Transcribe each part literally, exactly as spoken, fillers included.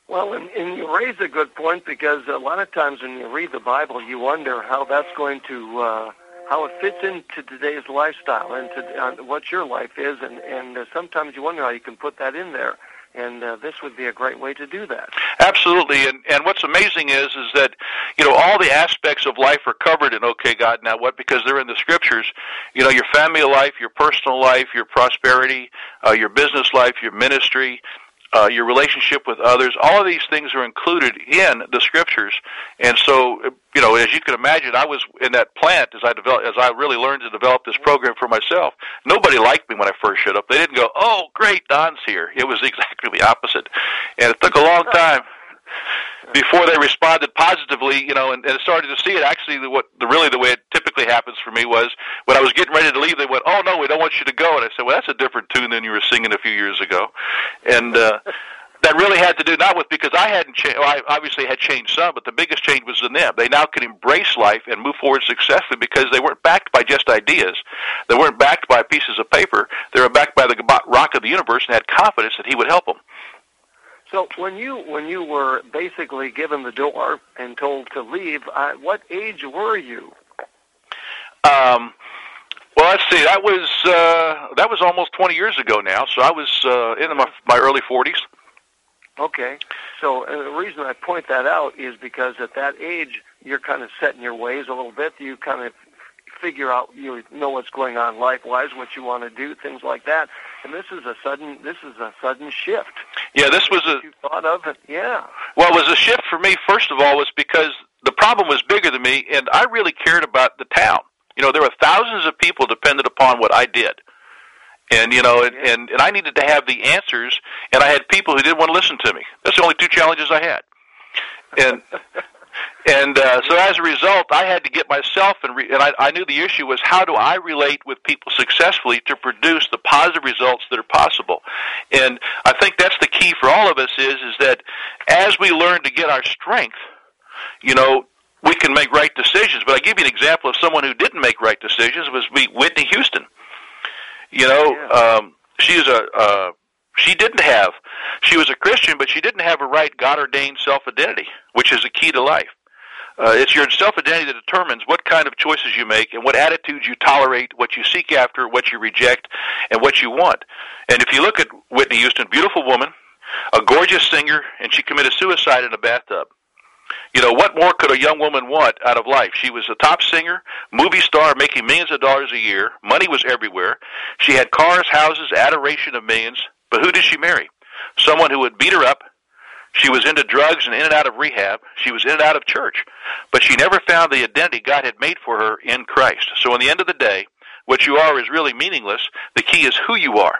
Well, and, and you raise a good point, because a lot of times when you read the Bible, you wonder how that's going to, uh, how it fits into today's lifestyle and to uh, what your life is, and, and uh, sometimes you wonder how you can put that in there. And uh, this would be a great way to do that. Absolutely, and and what's amazing is is that, you know, all the aspects of life are covered in OK God Now What, because they're in the Scriptures. You know, your family life, your personal life, your prosperity, uh, your business life, your ministry, uh, your relationship with others. All of these things are included in the Scriptures, and so, you know, as you can imagine, I was in that plant as I developed, as I really learned to develop this program for myself. Nobody liked me when I first showed up. They didn't go, "Oh, great, Don's here." It was exactly the opposite, and it took a long time before they responded positively, you know, and, and started to see it. Actually, the, what the really the way it typically happens for me was when I was getting ready to leave, they went, "Oh no, we don't want you to go." And I said, "Well, that's a different tune than you were singing a few years ago," and uh, that really had to do not with because I hadn't changed. Well, I obviously had changed some, but the biggest change was in them. They now could embrace life and move forward successfully because they weren't backed by just ideas. They weren't backed by pieces of paper. They were backed by the rock of the universe and had confidence that He would help them. So when you when you were basically given the door and told to leave, uh, what age were you? Um, well, let's see. That was uh, that was almost twenty years ago now. So I was uh, in my, my early forties. Okay. So uh, the reason I point that out is because at that age, you're kind of set in your ways a little bit. You kind of figure out, you know what's going on life-wise, what you want to do, things like that. And this is a sudden, this is a sudden shift. Yeah, this was a. You thought of it, yeah. Well, it was a shift for me. First of all, was because the problem was bigger than me, and I really cared about the town. You know, there were thousands of people dependent upon what I did, and you know, and, yeah. and and I needed to have the answers, and I had people who didn't want to listen to me. That's the only two challenges I had, and. And uh, so as a result, I had to get myself, and, re- and I, I knew the issue was how do I relate with people successfully to produce the positive results that are possible. And I think that's the key for all of us is, is that as we learn to get our strength, you know, we can make right decisions. But I give you an example of someone who didn't make right decisions was Whitney Houston. You know, yeah. um, she's a... Uh, She didn't have, she was a Christian, but she didn't have a right God-ordained self-identity, which is a key to life. Uh, it's your self-identity that determines what kind of choices you make and what attitudes you tolerate, what you seek after, what you reject, and what you want. And if you look at Whitney Houston, beautiful woman, a gorgeous singer, and she committed suicide in a bathtub. You know, what more could a young woman want out of life? She was a top singer, movie star, making millions of dollars a year. Money was everywhere. She had cars, houses, adoration of millions. But who did she marry? Someone who would beat her up. She was into drugs and in and out of rehab. She was in and out of church. But she never found the identity God had made for her in Christ. So in the end of the day, what you are is really meaningless. The key is who you are.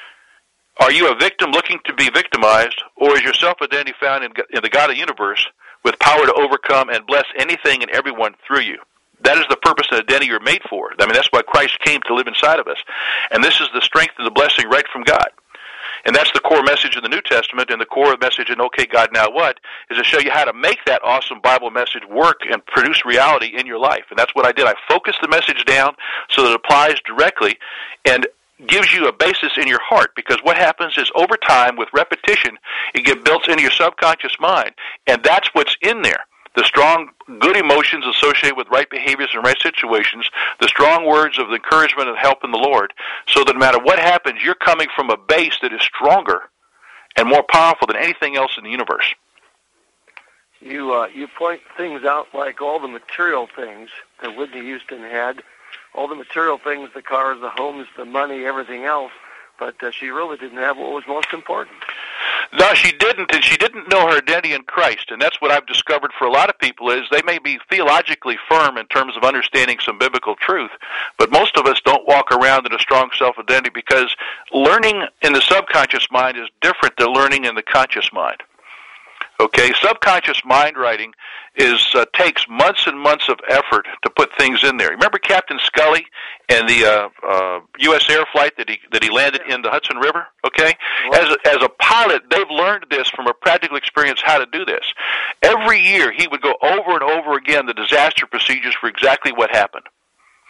Are you a victim looking to be victimized, or is your self-identity found in, in the God of the universe with power to overcome and bless anything and everyone through you? That is the purpose and identity you're made for. I mean, that's why Christ came to live inside of us. And this is the strength and the blessing right from God. And that's the core message in the New Testament, and the core message in OK God Now What is to show you how to make that awesome Bible message work and produce reality in your life. And that's what I did. I focused the message down so that it applies directly and gives you a basis in your heart, because what happens is over time with repetition, it gets built into your subconscious mind, and that's what's in there. The strong, good emotions associated with right behaviors and right situations, the strong words of encouragement and help in the Lord, so that no matter what happens, you're coming from a base that is stronger and more powerful than anything else in the universe. You uh, you point things out like all the material things that Whitney Houston had, all the material things, the cars, the homes, the money, everything else, but uh, she really didn't have what was most important. No, she didn't, and she didn't know her identity in Christ, and that's what I've discovered for a lot of people is they may be theologically firm in terms of understanding some biblical truth, but most of us don't walk around in a strong self-identity because learning in the subconscious mind is different than learning in the conscious mind. Okay, subconscious mind writing is uh, takes months and months of effort to put things in there. Remember Captain Scully and the uh, uh, U S air flight that he that he landed in the Hudson River? Okay, as a, as a pilot, they've learned this from a practical experience how to do this. Every year, he would go over and over again the disaster procedures for exactly what happened.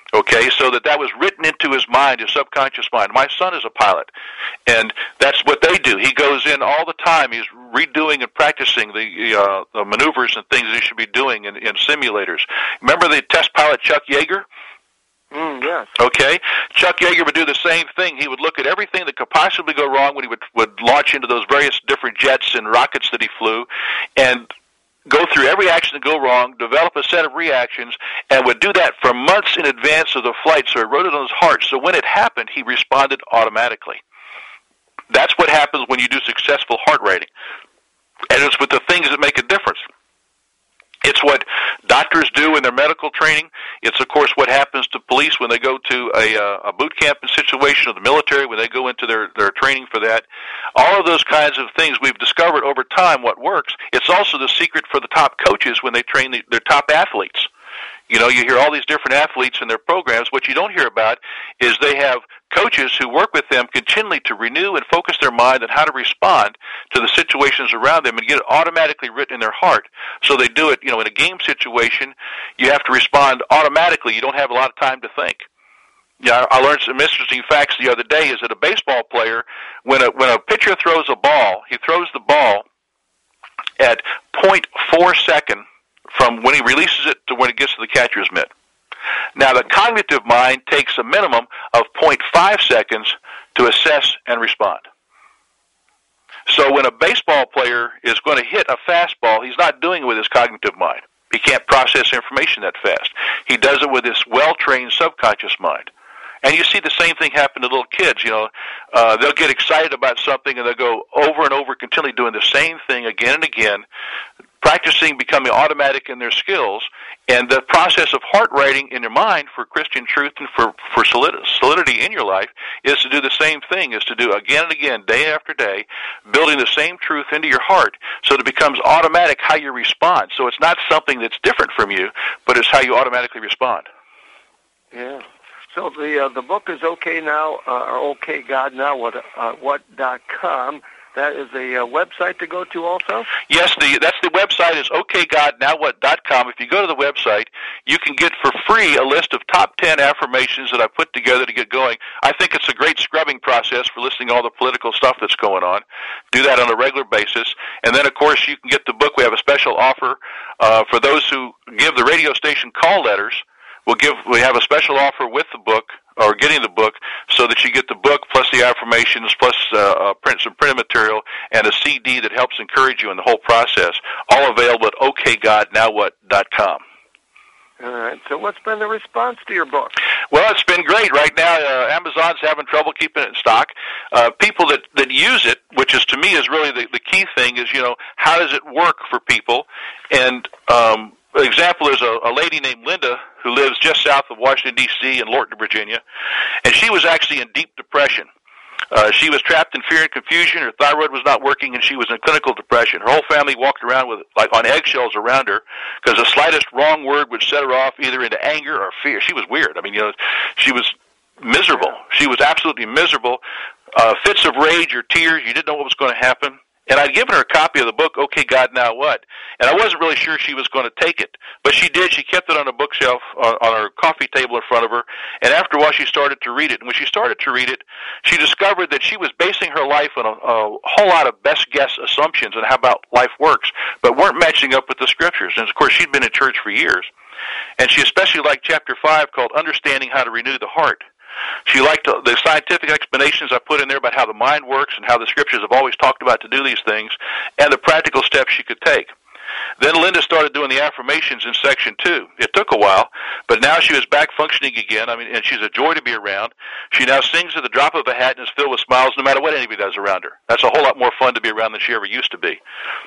Okay, so that that was written into his mind, his subconscious mind. My son is a pilot, and that's what they do. He goes in all the time. He's redoing and practicing the, uh, the maneuvers and things he should be doing in, in simulators. Remember the test pilot Chuck Yeager? Mm, yes. Okay. Chuck Yeager would do the same thing. He would look at everything that could possibly go wrong when he would, would launch into those various different jets and rockets that he flew, and go through every action that go wrong, develop a set of reactions, and would do that for months in advance of the flight, so he wrote it on his heart. So when it happened, he responded automatically. That's what happens when you do successful heart rating. And it's with the things that make a difference. It's what doctors do in their medical training. It's, of course, what happens to police when they go to a, uh, a boot camp situation, or the military when they go into their, their training for that. All of those kinds of things we've discovered over time what works. It's also the secret for the top coaches when they train the, their top athletes. You know, you hear all these different athletes in their programs. What you don't hear about is they have coaches who work with them continually to renew and focus their mind on how to respond to the situations around them and get it automatically written in their heart. So they do it, you know, in a game situation, you have to respond automatically. You don't have a lot of time to think. Yeah, I learned some interesting facts the other day. Is that a baseball player, when a when a pitcher throws a ball, he throws the ball at point four second from when he releases it to when it gets to the catcher's mitt. Now, the cognitive mind takes a minimum of point five seconds to assess and respond. So when a baseball player is going to hit a fastball, he's not doing it with his cognitive mind. He can't process information that fast. He does it with his well-trained subconscious mind. And you see the same thing happen to little kids. You know, uh, they'll get excited about something and they'll go over and over, continually doing the same thing again and again, practicing, becoming automatic in their skills. And the process of heart rating in your mind for Christian truth and for, for solidity in your life is to do the same thing, is to do again and again, day after day, building the same truth into your heart so that it becomes automatic how you respond. So it's not something that's different from you, but it's how you automatically respond. Yeah. So the uh, the book is OK Now, uh, or OK God Now, what, uh, what dot com. That is a uh, website to go to also? Yes, the that's the website is OK God Now What dot com. If you go to the website, you can get for free a list of top ten affirmations that I put together to get going. I think it's a great scrubbing process for listening to all the political stuff that's going on. Do that on a regular basis. And then, of course, you can get the book. We have a special offer uh, for those who give the radio station call letters. We'll give, we have a special offer with the book, or getting the book, so that you get the book plus the affirmations plus uh, print, some printed material and a C D that helps encourage you in the whole process, all available at OK God Now What dot com. All right. So what's been the response to your book? Well, it's been great. Right now, uh, Amazon's having trouble keeping it in stock. Uh, people that, that use it, which is to me is really the, the key thing, is, you know, how does it work for people? And um, an example is a, a lady named Linda who lives just south of Washington, D C in Lorton, Virginia, and she was actually in deep depression. Uh, she was trapped in fear and confusion. Her thyroid was not working, and she was in clinical depression. Her whole family walked around with like on eggshells around her because the slightest wrong word would set her off either into anger or fear. She was weird. I mean, you know, she was miserable. She was absolutely miserable. Uh, fits of rage or tears. You didn't know what was going to happen. And I'd given her a copy of the book, OK God Now What? And I wasn't really sure she was going to take it. But she did. She kept it on a bookshelf on, on her coffee table in front of her. And after a while, she started to read it. And when she started to read it, she discovered that she was basing her life on a, a whole lot of best guess assumptions on how about life works, but weren't matching up with the scriptures. And, of course, she'd been in church for years. And she especially liked chapter five called Understanding How to Renew the Heart. She liked the scientific explanations I put in there about how the mind works and how the scriptures have always talked about to do these things, and the practical steps she could take. Then Linda started doing the affirmations in section two. It took a while, but now she was back functioning again. I mean, and she's a joy to be around. She now sings at the drop of a hat and is filled with smiles no matter what anybody does around her. That's a whole lot more fun to be around than she ever used to be.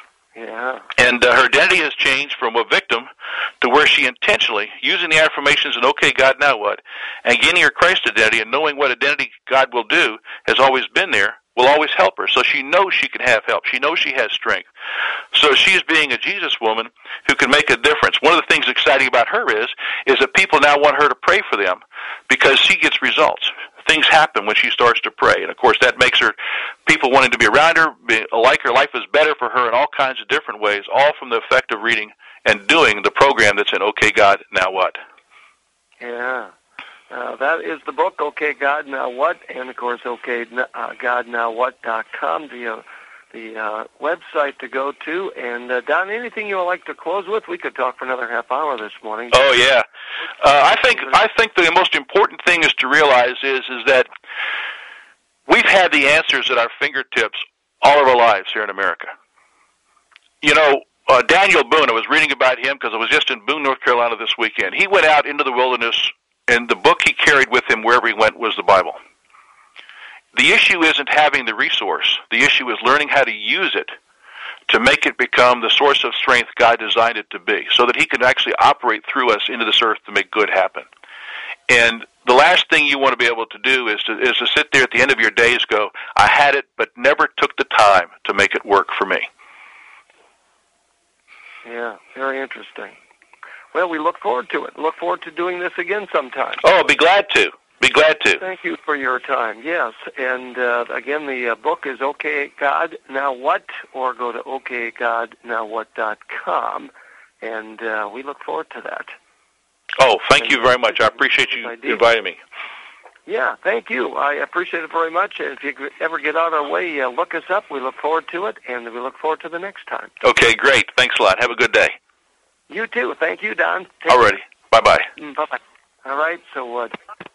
Yeah. And uh, her identity has changed from a victim to where she intentionally, using the affirmations and OK God Now What, and gaining her Christ identity and knowing what identity God will do has always been there, will always help her. So she knows she can have help. She knows she has strength. So she's being a Jesus woman who can make a difference. One of the things exciting about her is, is that people now want her to pray for them because she gets results. Things happen when she starts to pray. And, of course, that makes her people wanting to be around her, be, like her. Life is better for her in all kinds of different ways, all from the effect of reading and doing the program that's in OK God Now What? Yeah. Uh, that is the book, Okay, God, Now What? And, of course, okay god now what dot com, the, uh, the uh, website to go to. And, uh, Don, anything you would like to close with? We could talk for another half hour this morning. Oh, yeah. Uh, I think I think the most important thing is to realize is, is that we've had the answers at our fingertips all of our lives here in America. You know, uh, Daniel Boone, I was reading about him because I was just in Boone, North Carolina this weekend. He went out into the wilderness, and the book he carried with him wherever he went was the Bible. The issue isn't having the resource. The issue is learning how to use it to make it become the source of strength God designed it to be, so that he can actually operate through us into this earth to make good happen. And the last thing you want to be able to do is to is to sit there at the end of your days go, I had it, but never took the time to make it work for me. Yeah, very interesting. Well, we look forward to it. Look forward to doing this again sometime. Oh, I'll be glad to. Be glad to. Thank you for your time. Yes, and uh, again, the uh, book is Okay, God, Now What? Or go to okay god now what dot com, and uh, we look forward to that. Oh, thank and you very much. I appreciate you inviting me. Yeah, thank you. I appreciate it very much. And if you ever get out our way, uh, look us up. We look forward to it, and we look forward to the next time. Okay, great. Thanks a lot. Have a good day. You too. Thank you, Don. All righty. Bye-bye. Bye-bye. All right, so... Uh,